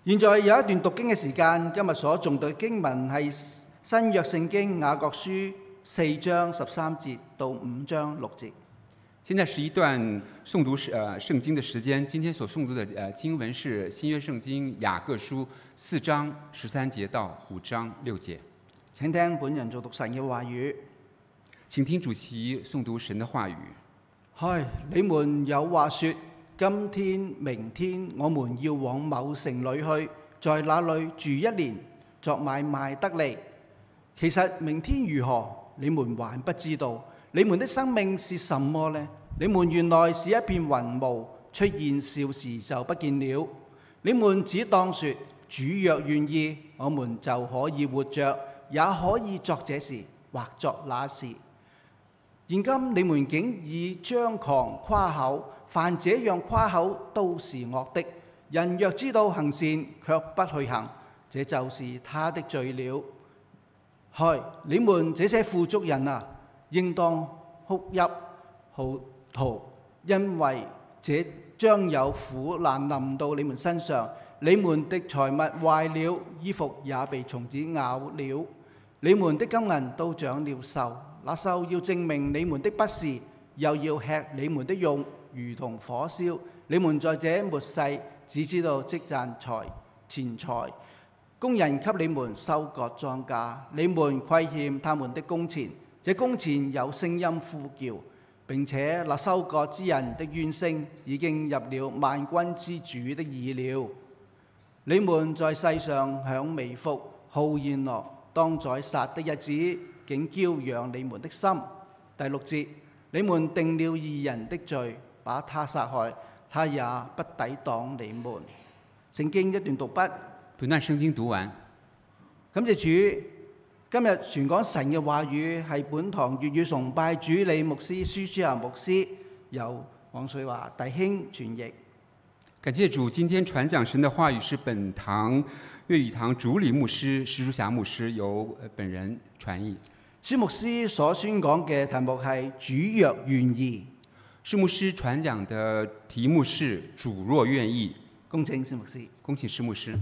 現在有一段讀經嘅時間，今日所誦讀嘅經文係新約聖經雅各書4章13節到5章6節。 現在是一段誦讀聖經的時間。今天所誦讀的經文是新約聖經雅各書4章13節到5章6節。 請聽本人做讀神嘅話語。 請聽主席誦讀神的話語。 嗨，你們有話說，今天、明天我們要往某城裏去，在那裏住1年，作買賣得利。其實明天如何，你們還不知道。你們的生命是什麼呢？你們原來是一片雲霧，出現少時就不見了。你們只當說，主若願意，我們就可以活着，也可以作這事或作那事。現今你們竟以張狂誇口，凡這樣誇口都是惡的。人若知道行善卻不去行，這就是他的罪了。嗨，你們這些富足人啊，應當哭泣號啕，因為這將有苦難臨到你們身上。你們的財物壞了，衣服也被蟲子咬了，你們的金銀都長了銹。那銹要證明你們的不是，又要吃你們的肉，如同火燒。你們在這末世只知道積賺錢財，工人給你們收割莊稼，你們虧欠他們的工錢。這工錢有聲音呼叫，並且那收割之人的怨聲已經入了萬軍之主的耳了。你們在世上享美福，好宴樂，當在殺的日子竟嬌養你們的心。第6節，你們定了義人的罪，把他殺害，他也不抵擋你們。聖經一段讀畢。 本段聖經讀完。 感謝主，今日傳講神嘅話語係本堂粵語崇拜主理牧師舒之行牧師，由黃水華弟兄傳譯。 感謝主，今天傳講神的話語是本堂粵語堂主理牧師施書霞牧師由本人傳譯。 施牧師所宣講嘅題目係主若願意。 施牧師傳講的題目是主若願意。 恭請施牧師。 恭請施牧師。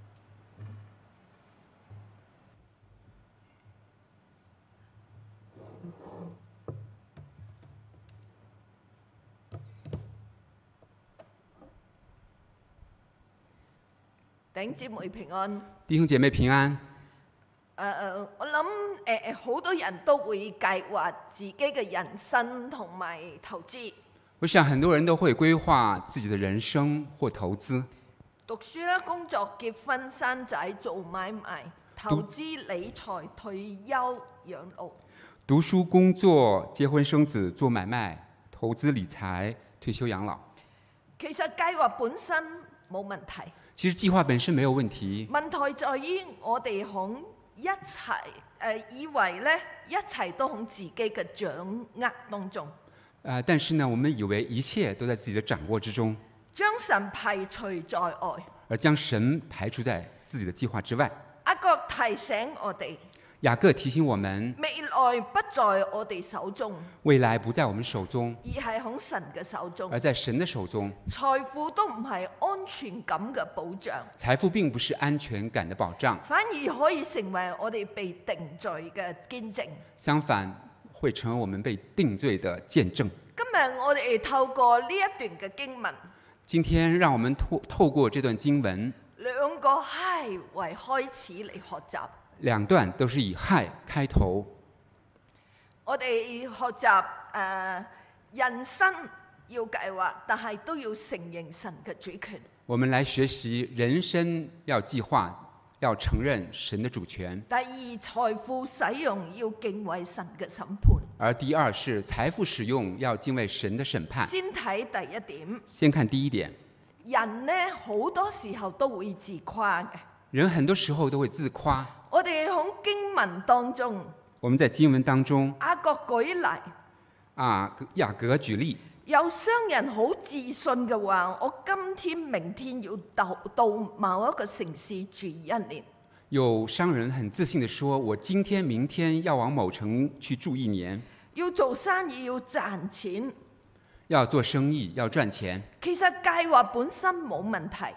弟兄姊妹平安。 弟兄姐妹平安。 我諗好多人都會計劃自己嘅人生同埋投資。 我想很多人都會規劃自己的人生或投資。 讀書啦、工作、結婚、生仔、做買賣、投資、理財、退休、養老。 讀書、工作、結婚、生子、做買賣、投資、理財、退休、養老。 其實計劃本身冇問題。 其實計劃本身沒有問題。 問題在於我哋響一齊以為咧一切都響自己嘅掌握當中。 但是呢，我們以為一切都在自己的掌握之中， 將神排除在外， 而將神排除在自己的計劃之外。 雅各提醒我哋， 雅各提醒我們， 未來不在我哋手中， 未來不在我們手中， 而係響神嘅手中， 而在神的手中。 財富都唔係安全感嘅保障， 財富並不是安全感的保障， 反而可以成為我哋被定罪嘅見證。 相反，會成為我們被定罪的見證。 今日我哋透過呢一段嘅經文， 今天讓我們透過這段經文， 兩個嗨為開始嚟學習。 兩段都是以嗨開頭。 我哋學習人生要計劃，但係都要承認神嘅主權。 我們來學習人生要計劃，要承認神的主權。 第二，財富使用要敬畏神嘅審判。 而第二是財富使用要敬畏神的審判。 先睇第一點。 先看第一點。 人呢好多時候都會自誇嘅。 人很多時候都會自誇。 我哋喺經文當中， 我們在經文當中， 雅各舉例， 雅各舉例， 有商人好自信嘅話，我今天、明天要到某一個城市住1年。 有商人很自信地說，我今天、明天要往某城去住1年。 要做生意要賺錢， 要做生意要賺錢。 其實計劃本身冇問題。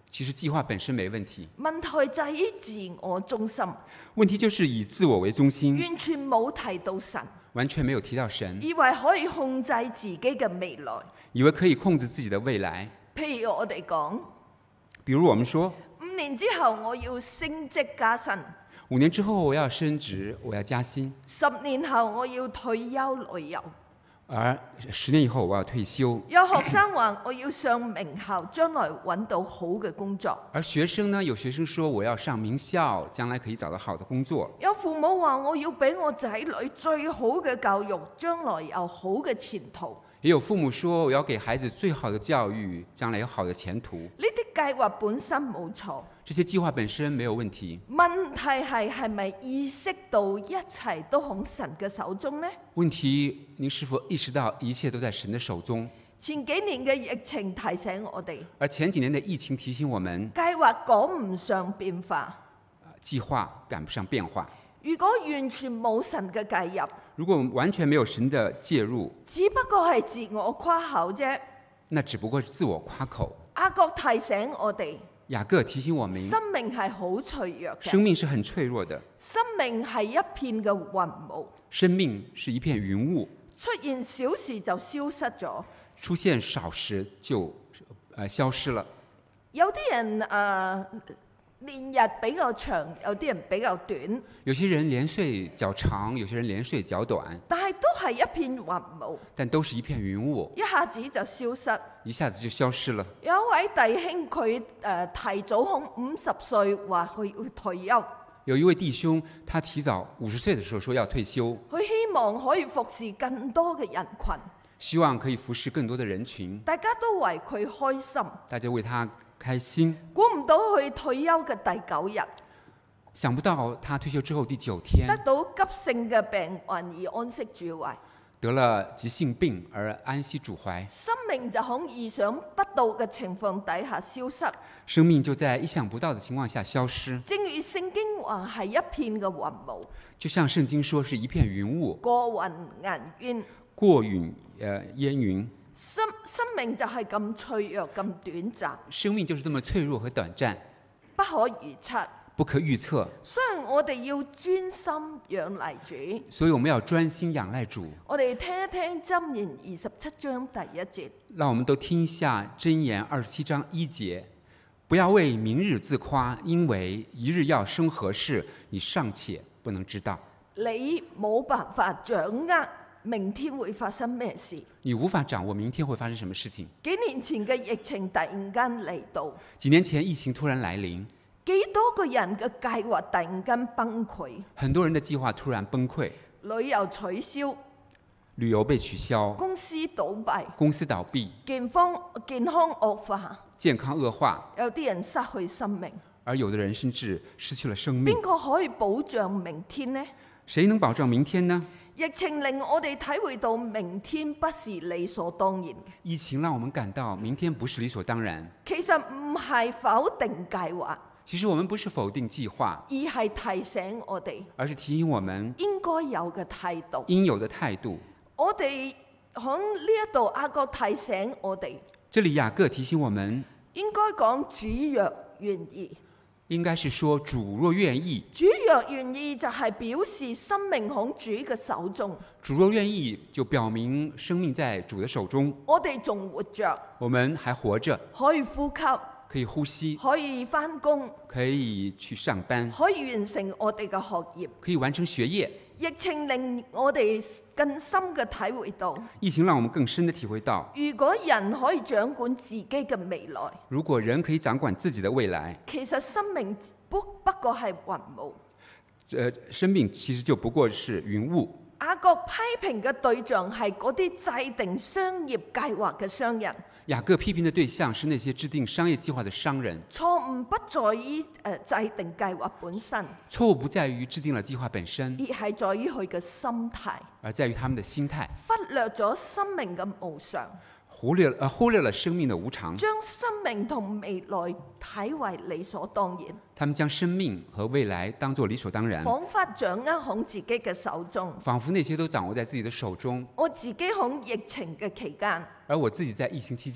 其實計劃本身沒問題， 問題就喺自我中心， 問題就是以自我為中心， 完全冇提到神， 完全沒有提到神， 以為可以控制自己嘅未來。 以為可以控制自己的未來。 譬如我哋講， 比如我們說 5年之後我要升職加薪 ，5年之後我要升職，我要加薪 ，10年後我要退休旅遊。 而10年以後我要退休。 有學生話我要上名校，將來揾到好嘅工作。 而學生呢，有學生說我要上名校，將來可以找到好的工作。 有父母話我要俾我仔女最好嘅教育，將來有好嘅前途。 也有父母說我要給孩子最好的教育，將來有好的前途。 呢啲計劃本身冇錯， 這些計劃本身沒有問題。 問題係咪意識到一切都喺神嘅手中呢？ 問題，您是否意識到一切都在神的手中？ 前幾年嘅疫情提醒我哋， 而前幾年的疫情提醒我們， 計劃趕唔上變化， 計劃趕不上變化。 如果完全冇神嘅介入， 如果完全沒有神的介入， 只不過係自我誇口啫。 那只不過是自我誇口。 雅各提醒我哋， 雅各提醒我們， 生命係好脆弱嘅， 生命是很脆弱的， 生命係一片嘅雲霧， 生命是一片雲霧， 出現小事就消失咗。 出現少時就消失了。 有啲人年日比較長，有啲人比較短， 有些人年歲較長，有些人年歲較短， 但係都係一片雲霧， 但都是一片雲霧， 一下子就消失。 一下子就消失了。 有一位弟兄佢提早響50歲話佢要退休， 有一位弟兄，他提早50歲的時候說要退休， 佢希望可以服侍更多嘅人群， 希望可以服侍更多的人群， 大家都為佢開心。 大家為他開心。 估唔到佢退休嘅第9日， 想不到他退休之後第9天得到急性嘅病患而安息主懷， 得了急性病而安息主懷， 生命就響意想不到嘅情況底下消失。 生命就在意想不到的情況下消失。 正如聖經話係一片嘅雲霧， 就像聖經說是一片雲霧， 過雲顏淵。 過雲煙雲。 生命就係咁脆弱咁短暫， 生命就是這麼脆弱和短暫， 不可預測。 不可預測。 所以我哋要專心仰賴主。 所以我們要專心仰賴主。 我哋聽一聽箴言27章第1節。 讓我們都聽一下箴言27章1節。不要為明日自誇，因為一日要生何事，你尚且不能知道。 你冇辦法掌握明天會發生咩事？ 你無法掌握明天會發生什麼事情。 幾年前嘅疫情突然間嚟到， 幾年前疫情突然來臨， 幾多個人嘅計劃突然間崩潰， 很多人的計劃突然崩潰， 旅遊取消， 旅遊被取消， 公司倒閉， 公司倒閉， 健康惡化， 健康惡化， 有啲人失去生命， 而有的人甚至失去了生命。 邊個可以保障明天呢？ 誰能保障明天呢？ 疫情令我哋體會到明天不是理所當然嘅。 疫情讓我們感到明天不是理所當然。 其實唔係否定計劃， 其實我們不是否定計劃， 而係提醒我哋， 而是提醒我們應該有嘅態度。 應有的態度。 我哋喺呢一度雅各提醒我哋， 這裡雅各提醒我們， 應該講主若願意。 應該是說主若願意。 主若願意就係表示生命喺主嘅手中。 主若願意就表明生命在主的手中。 我哋仲活着， 我們還活着， 可以呼吸， 可以呼吸， 可以返工， 可以去上班， 可以完成我哋嘅學業。 可以完成學業。 疫情令我哋更深嘅體會到， 疫情讓我們更深的體會到， 如果人可以掌管自己嘅未來， 如果人可以掌管自己的未來， 其實生命不過係雲霧。 生命其實就不過是雲霧。 雅各批評嘅對象係嗰啲制定商業計劃嘅商人。 雅各批評的對象是那些制定商業計劃的商人。 錯誤不在於制定計劃本身， 錯誤不在於制定了計劃本身， 而係在於佢嘅心態， 而在於他們的心態， 忽略咗生命嘅無常， 忽略了生命的無常， 將生命同未來睇為理所當然。 他們將生命和未來當作理所當然， 彷彿掌握喺自己嘅手中， 仿佛那些都掌握在自己的手中。 我自己喺疫情嘅期間， 而我自己在疫情期間，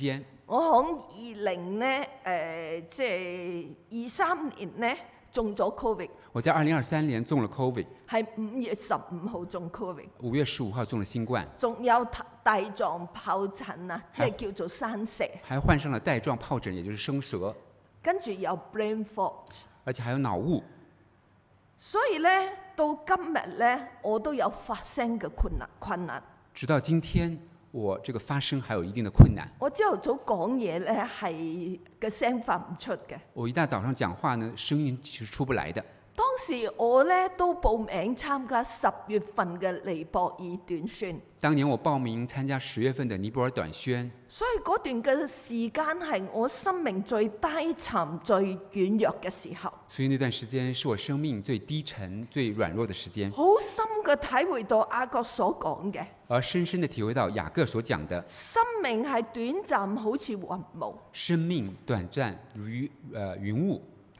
我喺即係23年咧中咗 Covid， 我在2023年中了 COVID， 係5月15號中 Covid， 5月15號中了新冠， 仲有帶狀疱疹啊，即係叫做生蛇， 還患上了帶狀疱疹，也就是生蛇， 跟住有 brain fog， 而且還有腦霧。 所以咧到今日咧，我都有發聲嘅困難。 直到今天，我這個發聲還有一定的困難。 我朝頭早講嘢咧係嘅聲發唔出嘅。 我一大早上講話呢，聲音其實出不來的。 當時我咧都報名參加10月份嘅尼泊爾短宣。 當年我報名參加10月份的尼泊爾短宣， 所以嗰段嘅時間係我生命最低沉、最軟弱嘅時候。 所以那段時間是我生命最低沉、最軟弱的時間。 好深嘅體會到雅各所講嘅， 而深深的體會到雅各所講的， 生命係短暫，好似雲霧； 生命短暫如雲霧，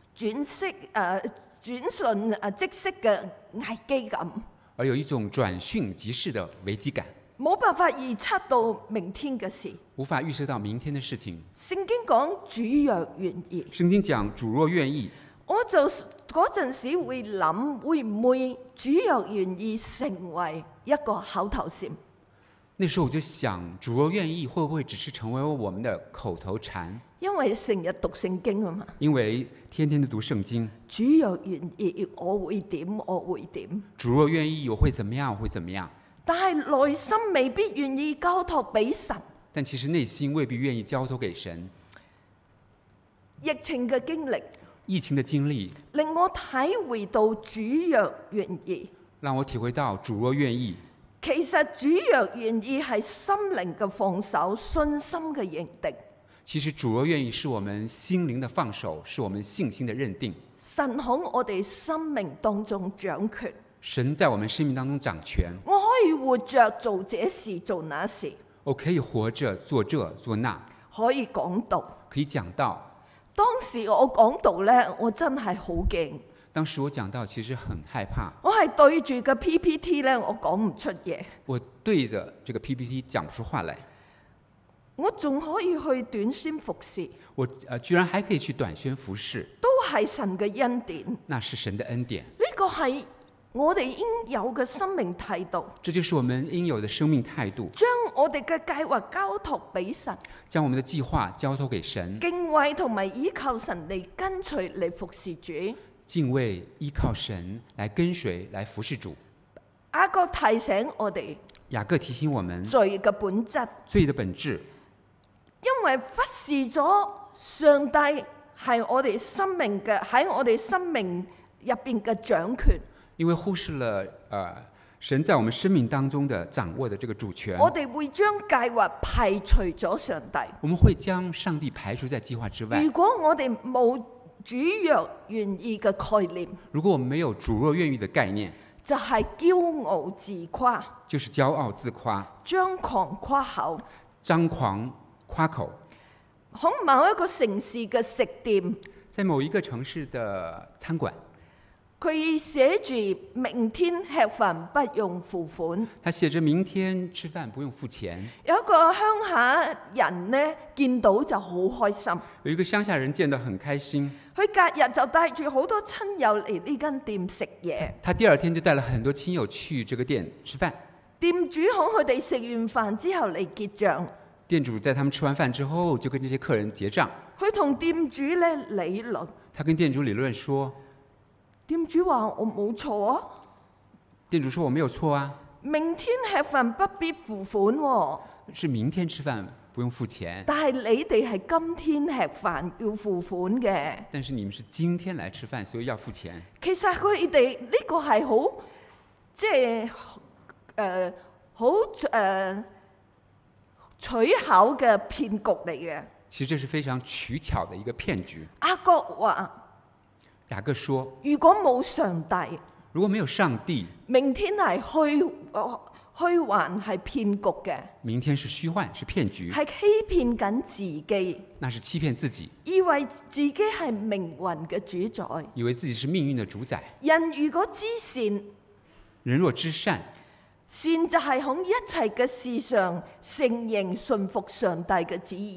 轉瞬即逝嘅危機感， 而有一種轉瞬即逝的危機感， 冇辦法預測到明天嘅事。 無法預測到明天的事情。 聖經講主若願意， 聖經講主若願意， 我就嗰陣時會諗，會唔會主若願意成為一個口頭禪？ 那時候我就想，主若願意，會不會只是成為我們的口頭禪？ 因為成日讀聖經啊嘛。 因為天天都讀聖經。 主若願意，我會點，我會點。 主若願意，我會怎麼樣，我會怎麼樣。 但係內心未必願意交託俾神。 但其實內心未必願意交託給神。 疫情嘅經歷， 疫情的經歷令我體會到主若願意， 讓我體會到主若願意。 其實主若願意係心靈嘅放手，信心嘅認定。 其實主若願意是我們心靈的放手，是我們信心的認定。 神喺我哋生命當中掌權。 神在我們生命當中掌權。 我可以活着做這事做那事。 我可以活着做這做那。 可以講道。 可以講道。 當時我講道呢，我真係好驚。 當時我講道其實很害怕。 我係對住個 PPT 呢，我講唔出嘢。 我對着這個 PPT 講不出話來。 我仲可以去短宣服侍。 我居然還可以去短宣服侍。 都係神嘅恩典。 那是神的恩典。 呢個係我哋應有嘅生命態度。 這就是我們應有的生命態度。 將我哋嘅計劃交託俾神。 將我們的計劃交託給神。 敬畏同埋依靠神嚟跟隨嚟服侍主。 敬畏依靠神來跟隨來服侍主。 雅各提醒我哋。 雅各提醒我們罪嘅本質。 罪的本質。 因為忽視咗上帝係我哋生命嘅喺我哋生命入邊嘅掌權。 因為忽視了神在我們生命當中的掌握的這個主權。 我哋會將計劃排除咗上帝。 我們會將上帝排除在計劃之外。 如果我哋冇主若願意嘅概念， 如果我們沒有主若願意的概念， 就係驕傲自誇， 就是驕傲自誇， 張狂誇口， 張狂誇口。 喺某一個城市嘅食店， 在某一個城市的餐館， 佢寫住明天吃飯不用付款。 他寫着明天吃飯不用付錢。 有一個鄉下人呢，見到就好開心。 有一個鄉下人見得很開心。 佢隔日就帶住好多親友嚟呢間店食嘢。 他第二天就帶了很多親友去這個店吃飯。 店主喺佢哋食完飯之後嚟結賬。 店主在他們吃完飯之後，就跟這些客人結賬。 佢同店主咧理論。 他跟店主理論說： 店主話我冇錯啊。 店主說我沒有錯啊。 明天吃飯不必付款喎。 是明天吃飯不用付錢。 但係你哋係今天吃飯要付款嘅。 但是你們是今天來吃飯，所以要付錢。 其實佢哋呢個係好即係取巧嘅騙局嚟嘅。 其實這是非常取巧的一個騙局。 雅各話： 雅各說， 如果冇上帝， 如果沒有上帝， 明天係虛幻係騙局嘅。 明天是虛幻，是騙局， 係欺騙緊自己。 那是欺騙自己， 以為自己係命運嘅主宰， 以為自己是命運的主宰。 人如果知善， 人若知善， 善就係喺一切嘅事上承認順服上帝嘅旨意。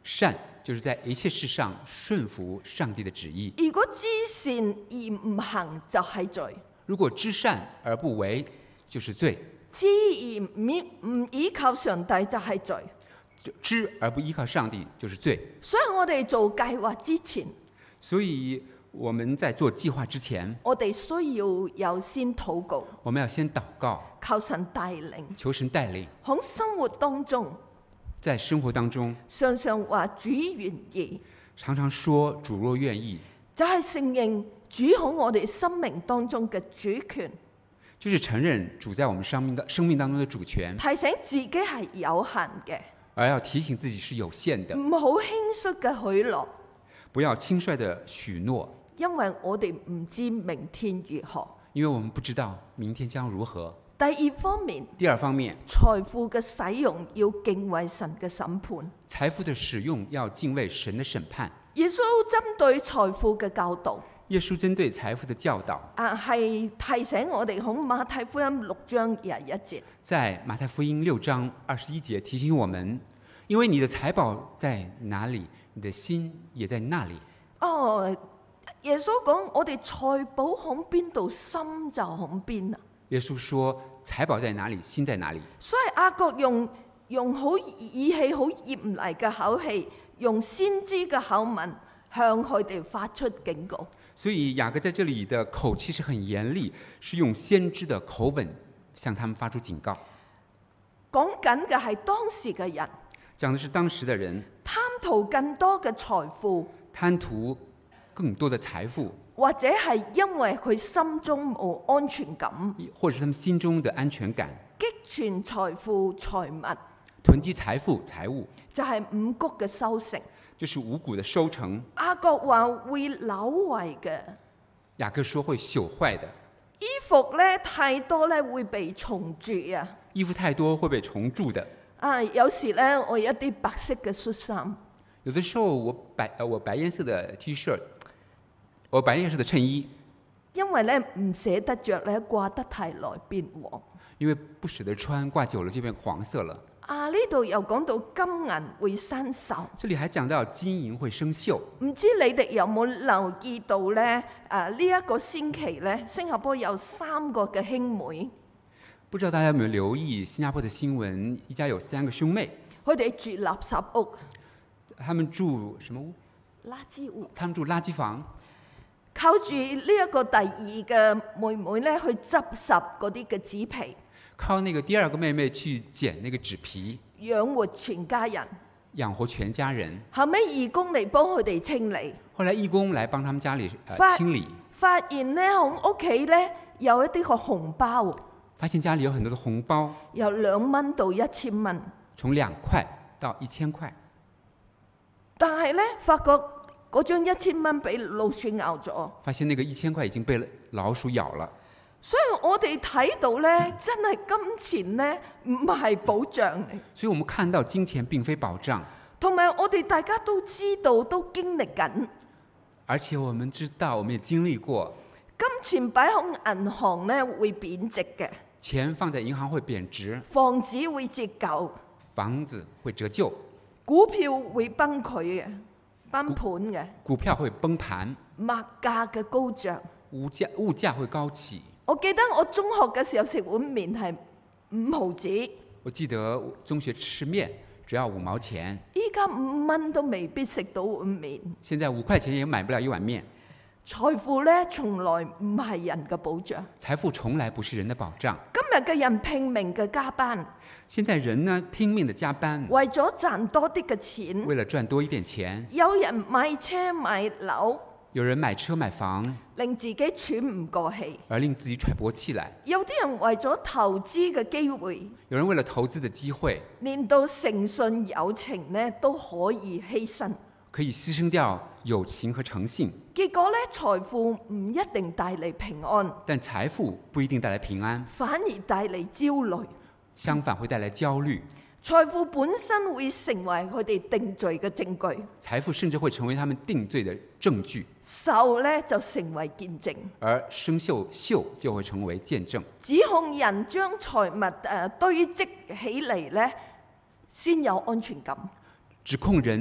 善就是在一切事上順服上帝的旨意。 如果知善而唔行，就係罪。 如果知善而不為，就是罪； 知而唔依靠上帝，就係罪。 知而不依靠上帝，就是罪。 所以我哋做計劃之前， 所以我們在做計劃之前， 我哋需要有先禱告， 我們要先禱告， 求神帶領， 求神帶領。 喺生活當中， 在生活當中， 常常話主願意， 常常說主若願意， 就係承認主喺我哋生命當中嘅主權， 就是承認主在我們生命當中的主權， 提醒自己係有限嘅， 而要提醒自己是有限的， 唔好輕率嘅許諾， 不要輕率的許諾， 因為我哋唔知明天如何。 因為我們不知道明天將如何。 第二方面， 第二方面， 財富嘅使用要敬畏神嘅審判。 財富的使用要敬畏神的審判。 耶穌針對財富嘅教導， 耶穌針對財富的教導， 係提醒我哋喺馬太福音6章21節， 在馬太福音6章21節提醒我們，因為你的財寶在哪裡，你的心也在那裡。 哦，耶穌講我哋財寶喺邊度，心就喺邊啊！ 耶穌說財寶在哪裡，心在哪裡。 所以雅各用好語氣好嚴厲嘅口氣，用先知嘅口吻向佢哋發出警告。 所以雅各在這裡的口氣是很嚴厲，是用先知的口吻向他們發出警告。 講緊嘅係當時嘅人， 講的是當時的人貪圖更多嘅財富， 貪圖更多的財富， 或者係因為佢心中冇安全感， 或者是他們心中的安全感， 積存財富財物， 囤積財富財物， 就係五穀嘅收成。 就是五穀的收成。 雅各話會朽壞嘅， 雅各說會朽壞的。 衣服咧太多咧會被蟲蛀啊！ 衣服太多會被蟲蛀的。 有時咧我有一啲白色嘅恤衫， 有的時候我白顏色的 T 恤，我白顏色的襯衣， 因為咧唔捨得着咧掛得太耐變黃。 因為不捨得穿，掛久了就變黃色了。 呢度又講到金銀會生鏽， 這裡還講到金銀會生鏽。 唔知你哋有冇留意到咧？呢一個星期咧，新加坡有3個嘅兄妹， 不知道大家有沒有留意新加坡的新聞？一家有3個兄妹， 佢哋住垃圾屋， 他們住什麼屋？ 垃圾屋。 他們住垃圾房， 靠住呢一個第二嘅妹妹咧去執拾嗰啲嘅紙皮， 靠那個第二個妹妹去撿那個紙皮， 養活全家人。 養活全家人。 後尾義工嚟幫佢哋清理， 後來義工來幫他們家裡清理， 發現咧喺屋企咧有一啲個紅包， 發現家裡有很多的紅包， 由2蚊到1000蚊， 從2塊到1000塊。 但係咧發覺嗰張1000蚊俾老鼠咬咗， 發現那個1000塊已經被老鼠咬了。 所以我哋睇到咧，真係金錢咧唔係保障嚟。 所以我們看到金錢並非保障， 同埋我哋大家都知道，都經歷緊。 而且我們知道，我們也經歷過， 金錢擺喺銀行咧會貶值嘅， 錢放在銀行會貶值， 房子會折舊， 房子會折舊， 股票會崩潰嘅，崩盤嘅， 股票會崩盤， 物價嘅高漲， 物價會高起。 我記得我中學嘅時候食碗麵係5毫子， 我記得中學吃麵只要5毛錢， 依家5蚊都未必食到碗麵。 現在5塊錢也買不了一碗麵。 財富咧從來唔係人嘅保障， 財富從來不是人的保障。 今日嘅人拼命嘅加班， 現在人呢拼命的加班， 為咗賺多啲嘅錢， 為了賺多一點錢。 有人買車買樓， 有人買車買房， 令自己喘唔過氣， 而令自己喘不過氣來。 有啲人為咗投資嘅機會， 有人為了投資的機會， 連到誠信友情呢都可以犧牲， 可以犧牲掉友情和誠信。 結果咧財富唔一定帶嚟平安， 但財富不一定帶來平安， 反而帶嚟焦慮。 相反會帶來焦慮。 財富本身會成為佢哋定罪嘅證據， 財富甚至會成為他們定罪的證據， 鏽咧就成為見證， 而生鏽就會成為見證。 指控人將財物堆積起嚟咧，先有安全感。 指控人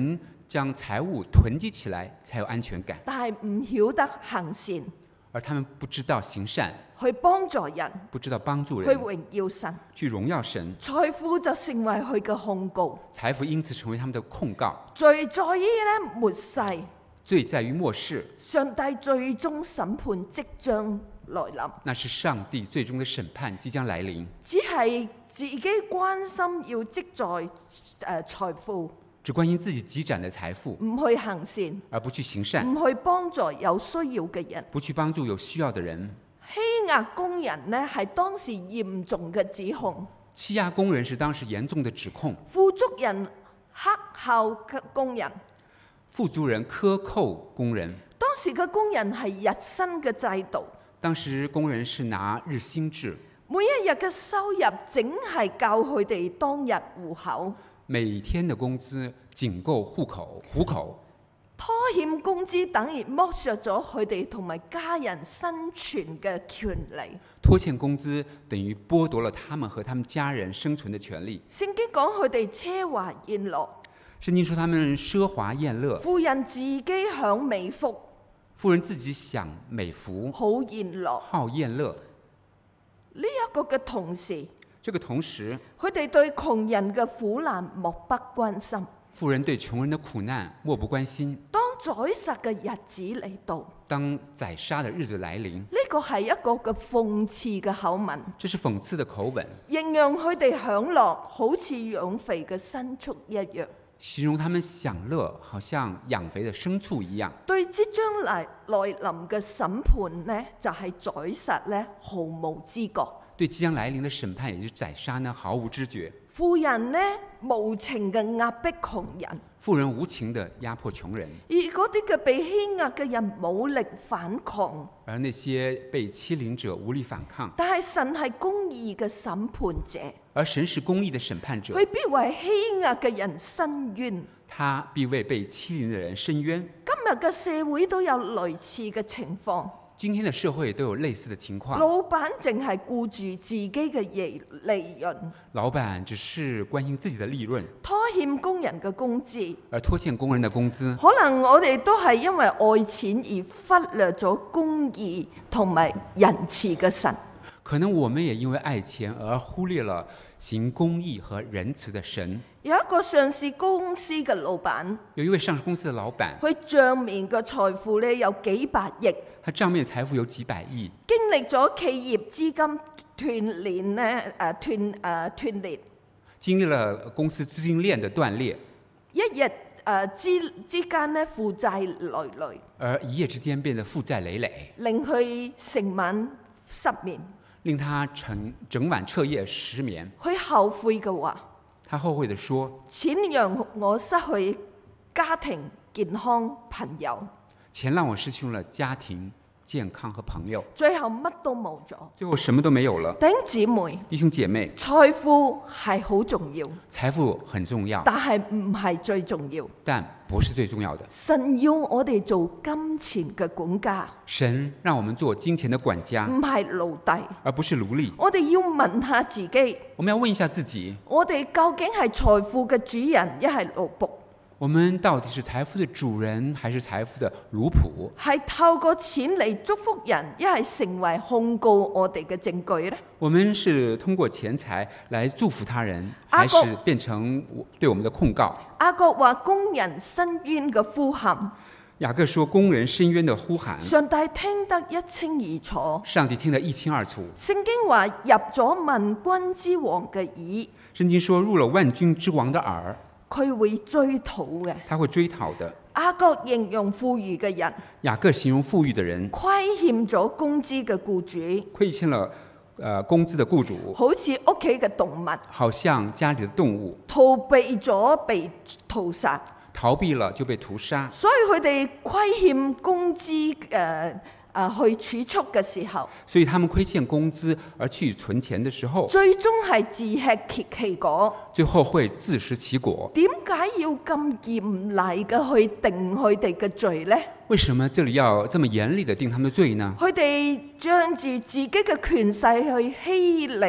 將財物囤積起來才有安全感， 但係唔曉得行善， 而他們不知道行善， 去幫助人， 不知道幫助去人， 榮耀神。 去榮耀神， 財富就成為佢嘅控告， 財富因此成為他們的控告。 罪在於咧末世， 罪在於末世， 上帝最終審判即將來臨， 那是上帝最終的審判即將來臨。 只係自己關心要積在財富， 只關心自己積攢的財富， 唔去行善， 而不去行善， 唔去幫助有需要嘅人。 不去幫助有需要的人。 欺壓工人呢係當時嚴重嘅指控， 欺壓工人是當時嚴重的指控。 富足人克扣工人， 富足人克扣工人。 當時嘅工人係日薪嘅制度， 當時工人是拿日薪制， 每一日嘅收入淨係夠佢哋當日糊口， 每天的工資僅夠糊口。 拖欠工資等於剝削咗佢哋同埋家人生存嘅權利。 拖欠工資等於剝奪了他們和他們家人生存的權利。 聖經講佢哋奢華宴樂， 聖經說他們奢華宴樂， 富人自己享美福， 富人自己享美福， 好宴樂。 好宴樂。 呢一個嘅同時， 這個同時， 佢哋對窮人嘅苦難漠不關心。 富人對窮人的苦難漠不關心。 當宰殺嘅日子嚟到， 當宰殺的日子來臨， 呢個係一個嘅諷刺嘅口吻， 這是諷刺的口吻， 形容佢哋享樂好似養肥嘅牲畜一樣， 形容他們享樂好像養肥的牲畜一樣。 對即將來臨嘅審判呢，就係宰殺呢，毫無知覺。 對即將來臨的審判，也就是宰殺呢，毫無知覺。 富人呢，無情嘅壓迫窮人， 富人無情地壓迫窮人， 而嗰啲嘅被欺壓嘅人冇力反抗。 而那些被欺凌者無力反抗。 但係神係公義嘅審判者， 而神是公義的審判者， 佢必為欺壓嘅人伸冤。 他必為被欺凌的人伸冤。 今日嘅社會都有類似嘅情況。 今天的社會都有類似的情況， 老闆淨係顧住自己嘅利潤， 老闆只是關心自己的利潤， 拖欠工人嘅工資， 而拖欠工人的工資。 可能我哋都係因為愛錢而忽略咗公義同埋仁慈嘅神。 可能我們也因為愛錢而忽略了行公義和仁慈的神。 有一個上市公司嘅老闆， 有一位上市公司的老闆， 佢帳面嘅財富咧有幾百億， 他帳面財富有幾百億， 經歷咗企業資金斷鏈咧斷裂， 經歷了公司資金鏈的斷裂， 一日之間咧負債累累， 而一夜之間變得負債累累， 令佢成晚失眠。 令他整晚徹夜失眠。 佢後悔嘅話， 他後悔地說： 錢讓我失去家庭、健康、朋友， 錢讓我失去了家庭、健康和朋友， 最後乜都冇咗。 最後什麼都沒有了。 弟兄姊妹， 弟兄姐妹， 財富係好重要， 財富很重要， 但係唔係最重要。 但不是最重要的。 神要我哋做金錢嘅管家， 神讓我們做金錢的管家， 唔係奴隸。 而不是奴隸。 我哋要問下自己， 我們要問一下自己， 我哋究竟係財富嘅主人，一係奴僕？ 我們到底是財富的主人，還是財富的奴僕？ 係透過錢嚟祝福人，一係成為控告我哋嘅證據呢？ 我們是通過錢財來祝福他人， 雅各還是變成對我們的控告？ 雅各話工人申冤嘅呼喊， 雅各說工人申冤的呼喊， 上帝聽得一清二楚。 上帝聽得一清二楚。 聖經話入咗萬軍之王嘅耳， 聖經說入了萬軍之王的耳， 佢會追討嘅。 他會追討的。 雅各形容富裕嘅人， 雅各形容富裕的人虧欠咗工資嘅僱主， 虧欠了工資的僱主， 好似屋企嘅動物， 好像家裡的動物， 逃避咗被屠殺， 逃避了就被屠殺。 所以佢哋虧欠工資去儲蓄嘅時候， 所以他們虧欠工資而去存錢的時候， 最終係自吃其果。 最後會自食其果。 點解要咁嚴厲嘅去定佢哋嘅罪呢？ 為什麼這裡要這麼嚴厲地定他們的罪呢？ 佢哋仗住自己嘅權勢去欺凌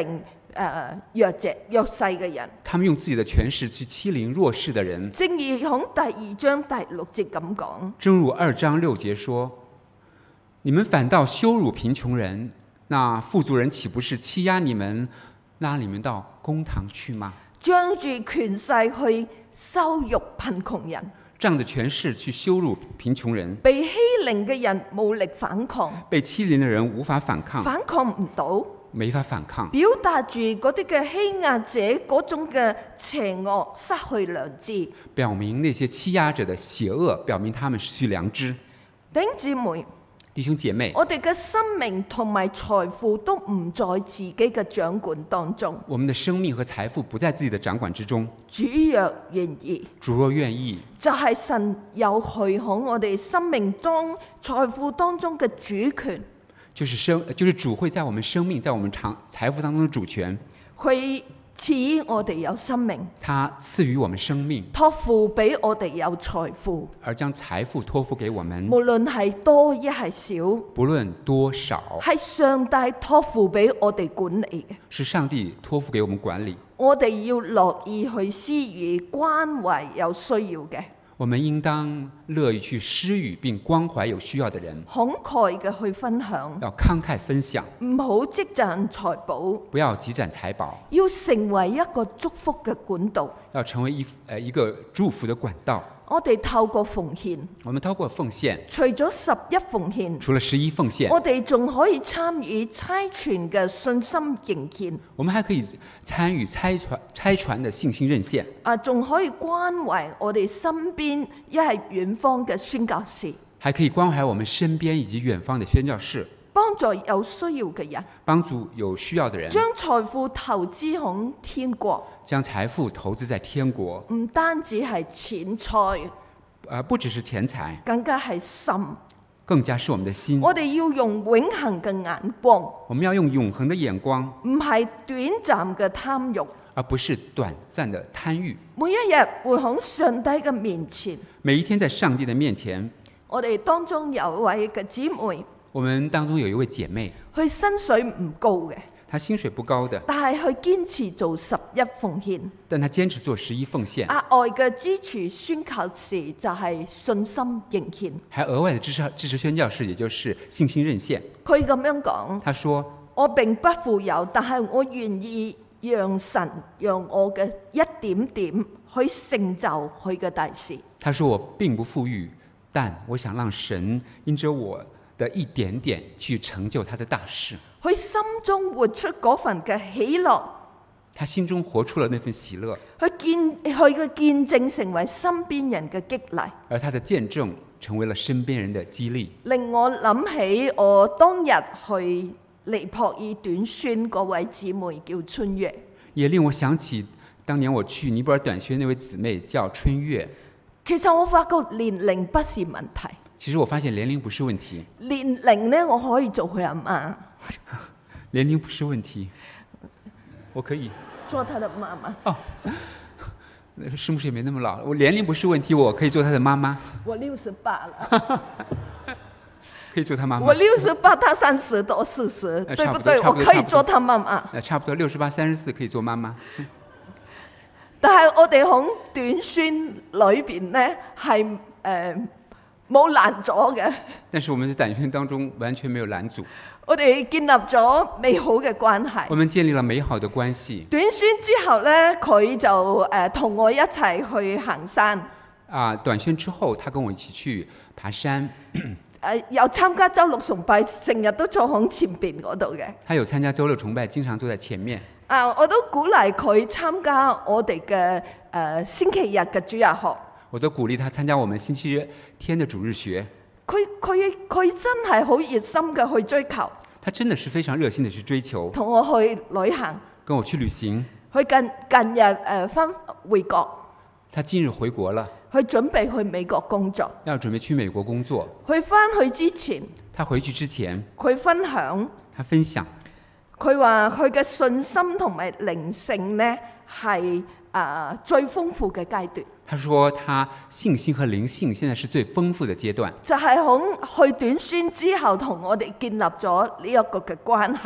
弱勢嘅人。 他們用自己的權勢去欺凌弱勢的人。 正如響第2章第6節咁講， 正如2章6節說：你們反倒羞辱貧窮人，那富足人豈不是欺壓你們，拉你們到公堂去嗎？ 仗住權勢去羞辱貧窮人， 仗着權勢去羞辱貧窮人， 被欺凌嘅人無力反抗， 被欺凌的人無法反抗， 反抗唔到， 沒法反抗， 表達住嗰啲嘅欺壓者嗰種嘅邪惡，失去良知， 表明那些欺壓者的邪惡，表明他們失去良知。 弟兄姊妹， 弟兄姐妹， 我哋嘅生命同埋財富都唔在自己嘅掌管當中。 我們的生命和財富不在自己的掌管之中。 主若願意， 主若願意， 就係神有許可我哋生命當財富當中嘅主權。 就是主會在我們生命，在我們財富當中的主權。 佢賜予我哋有生命， 他賜予我們生命， 託付俾我哋有財富， 而將財富託付給我們， 無論係多一係少， 不論多少， 係上帝託付俾我哋管理嘅。 是上帝託付給我們管理。 我哋要樂意去施予關懷有需要嘅， 我們應當樂意去施予並關懷有需要的人， 慷慨嘅去分享， 要慷慨分享， 唔好積攢財寶， 不要積攢財寶， 要成為一個祝福嘅管道， 要成為一個祝福的管道。 我哋透過奉獻， 我們透過奉獻， 除咗11奉獻， 除了11奉獻， 我哋仲可以參與差傳嘅信心認獻， 我們還可以參與差傳的信心認獻， 仲可以關懷我哋身邊一係遠方嘅宣教士， 還可以關懷我們身邊以及遠方的宣教士， 幫助有需要嘅人， 幫助有需要的人， 將財富投資響天國， 將財富投資在天國， 唔單止係錢財， 不只是錢財， 更加係心， 更加是我們的心。 我哋要用永恆嘅眼光， 我們要用永恆的眼光， 唔係短暫嘅貪欲， 而不是短暫的貪欲。 每一日會響上帝嘅面前， 每一天在上帝的面前， 我哋當中有一位嘅姊妹， 我們當中有一位姐妹， 佢薪水唔高嘅， 她薪水不高的， 但係佢堅持做11奉獻， 但她堅持做11奉獻， 額外嘅支持宣教士就係信心認獻， 還額外的支持宣教士，也就是信心認獻。 佢咁樣講， 她說： 我並不富有，但係我願意讓神讓我嘅一點點去成就佢嘅大事。 她說我並不富裕，但我想讓神因着我的一點點去成就他的大事。 佢心中活出嗰份嘅喜樂， 他心中活出了那份喜樂， 佢嘅見證成為身邊人嘅激勵， 而他的見證成為了身邊人的激勵， 令我諗起我當日去尼泊爾短宣嗰位姊妹叫春月， 也令我想起當年我去尼泊爾短宣那位姊妹叫春月。 其實我發覺年齡不是問題， 其實我發現年齡不是問題， 年齡呢，我可以做佢阿媽， 年齡不是問題，我可以做他的媽媽。 哦，是不是也沒那麼老？我年齡不是問題，我可以做他的媽媽。 我68了， 可以做他媽媽。 我68，他30多40，對不對？我可以做他媽媽。 差不多68、34可以做媽媽。 但係我哋喺短宣裏邊呢，係冇攔阻嘅。 但是我們在短宣當中完全沒有攔阻。 我哋建立咗美好嘅關係。 我們建立了美好的關係。 短宣之後呢，佢就同我一齊去行山。 短宣之後，他跟我一起去爬山。 有參加週六崇拜，成日都坐喺前邊嗰度嘅。 他有參加週六崇拜，經常坐在前面。 我都鼓勵佢參加我哋嘅星期日嘅主日學。 我都鼓勵他參加我們星期天的主日學。 佢真係好熱心嘅去追求。 他真的是非常熱心的去追求。 同我去旅行。 跟我去旅行。 佢近日返回國。 他近日回國了。 佢準備去美國工作。 要準備去美國工作。 佢返去之前。 他回去之前。 佢分享。 他分享。 佢話佢嘅信心同埋靈性呢係最豐富嘅階段。 他說他信心和靈性現在是最豐富的階段。 就係喺去短宣之後同我哋建立咗呢一個嘅關係。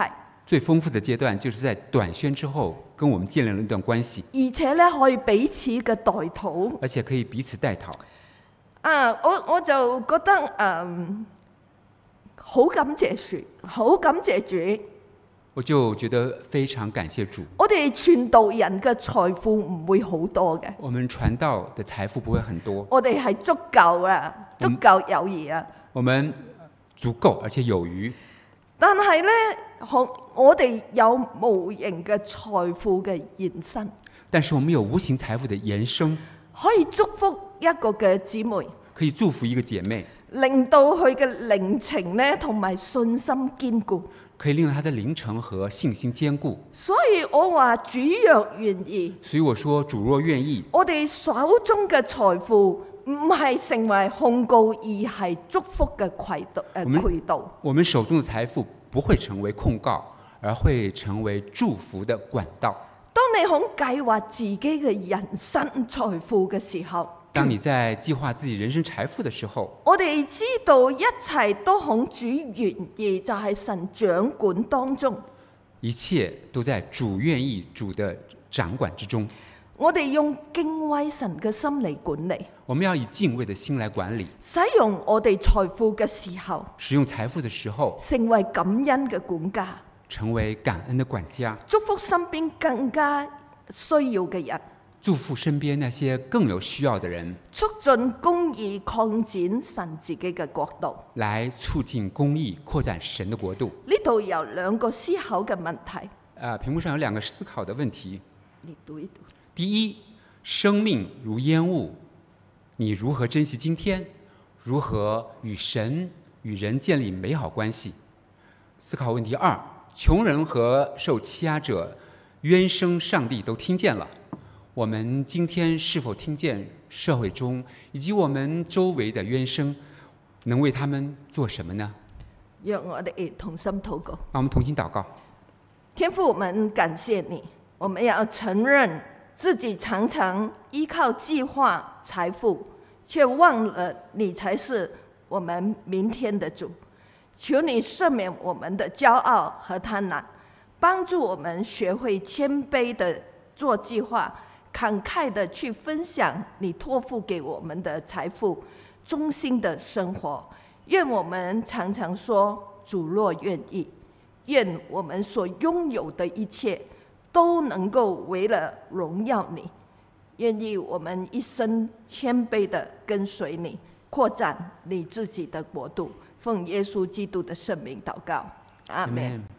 最豐富的階段就是在短宣之後跟我們建立了一段關係， 而且咧可以彼此嘅代禱。 而且可以彼此代禱。 我就覺得好感謝主，好感謝主。 我就覺得非常感謝主。 我哋傳道人嘅財富唔會好多嘅， 我們傳道的財富不會很多， 我哋係足夠啊，足夠有餘啊。 我們足夠而且有餘。 但係咧，我哋有無形嘅財富嘅延伸， 但是我們有無形財富的延伸， 可以祝福一個嘅姊妹， 可以祝福一個姐妹， 令到佢嘅靈情咧同埋信心堅固。 可以令到她的靈程和信心堅固。 所以我話主若願意， 所以我說主若願意， 我哋手中嘅財富唔係成為控告，而係祝福嘅渠道。 我們手中的財富不會成為控告，而會成為祝福的管道。 當你好計劃自己嘅人生財富嘅時候， 當你在計劃自己人生財富的時候， 我哋知道一切都喺主願意，就係神掌管當中。 一切都在主願意、主的掌管之中。 我哋用敬畏神嘅心嚟管理， 我們要以敬畏的心來管理。 使用我哋財富嘅時候， 使用財富的時候， 成為感恩嘅管家， 成為感恩的管家， 祝福身邊更加需要嘅人， 祝福身邊那些更有需要的人， 促進公義，擴展神自己嘅國度， 來促進公義，擴展神的國度。 呢度有兩個思考嘅問題。 屏幕上有兩個思考的問題。 你讀一讀。 第一，生命如煙霧，你如何珍惜今天？如何與神與人建立美好關係？思考問題二，窮人和受欺壓者冤聲，上帝都聽見了。我們今天是否聽見社會中以及我們周圍的冤聲，能為他們做什麼呢？ 讓我哋同心禱告。 讓我們同心禱告。 天父，我們感謝你，我們要承認自己常常依靠計劃財富，卻忘了你才是我們明天的主。求你赦免我們的驕傲和貪婪，幫助我們學會謙卑的做計劃，慷慨的去分享你託付給我們的財富，忠心的生活。願我們常常說主若願意，願我們所擁有的一切都能夠為了榮耀你，願意我們一生謙卑的跟隨你，擴展你自己的國度。奉耶穌基督的聖名禱告，阿們。